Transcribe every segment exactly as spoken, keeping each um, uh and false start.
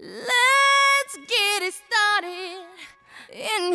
Let's get it started in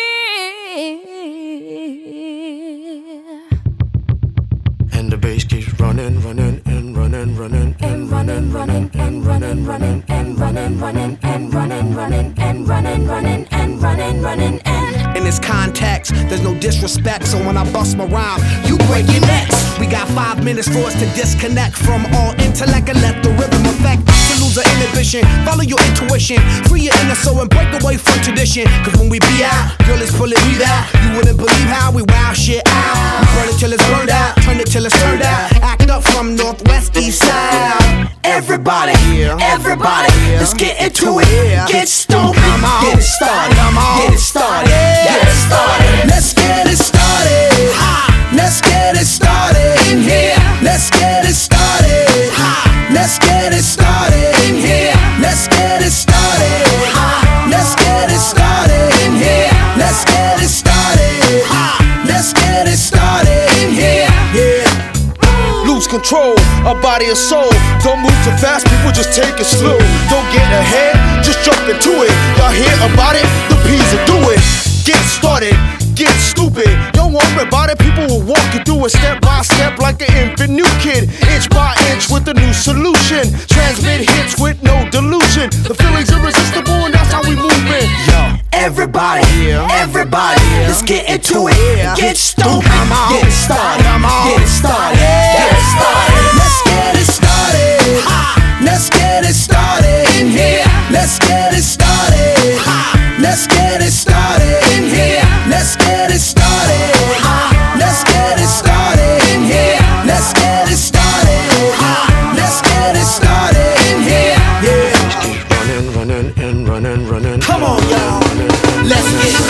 here. And the bass keeps running, running, and running, running, and running, running, and running, running, and running, running, and running, running, and running, running, and running, running, and in this context, there's no disrespect, so when I bust my rhyme, you break your necks. We got five minutes for us to disconnect from all intellect and let the rhythm affect. To lose our inhibition, follow your intuition, free your inner soul and break away from tradition. Cause when we be out, girl, it's pulling me out. You wouldn't believe how we wow shit out. We burn it till it's burned out, turn it till it's turned out. Act up from northwest, east side. Everybody, everybody, let's get into it. Get stoned, get it started, get it started, get it started. Let's get it started. Let's get it started in here. Let's get it started. Let's get it started in here. Let's get it started. Let's get it started in here. Let's get it started. Let's get it started in here. Yeah. Lose control, our body and soul. Don't move too fast, people just take it slow. Don't get ahead, just jump into it. Y'all hear about it? The P's will do it. Get started, get stupid. Don't worry about it, people will walk you through it step by step like an infant new kid. Inch by inch with a new solution. Transmit hits with no delusion. The feeling's irresistible and that's how we move it. Yo, everybody, everybody, let's get into it. Get stupid, get it started, get it started, get it started. Let's get it started. Let's get it started in here. Let's get it started. Let's get it started in here. Let's get it started. Let's get it started in here. Let's get it started. Let's get it started in here. Yeah. keep running, running, and running, running. Come on, y'all. Let's get it.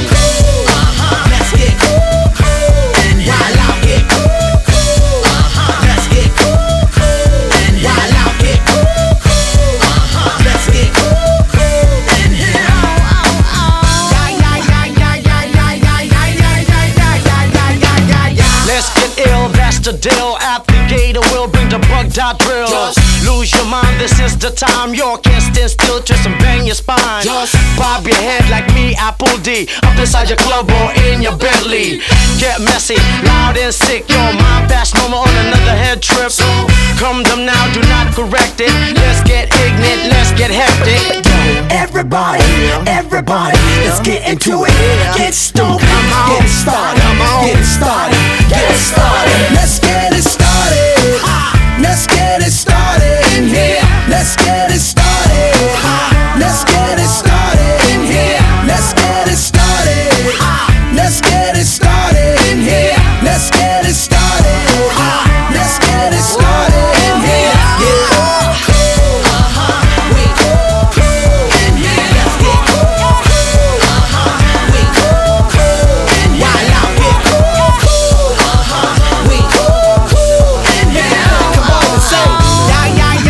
The deal at the gator will bring the bug dot drill. Just lose your mind, this is the time. You can't stand still, twist and bang your spine. Just bob your head like me, Apple D. Up inside your club or in your Bentley. Get messy, loud and sick. Your mind fast moment on another head trip. So come them now, do not correct it. Let's get ignorant, let's get hectic. Everybody, everybody, let's get into it. Get stoked, get it started, get it started, get it started. Let's get it started. Let's get it started in here. Let's get it started. Let's get it started in here. Let's get it started. Let's get it started in here. Let's get it started. Let's get it started in here. Yeah.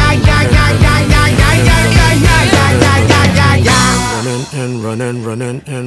Running, running, and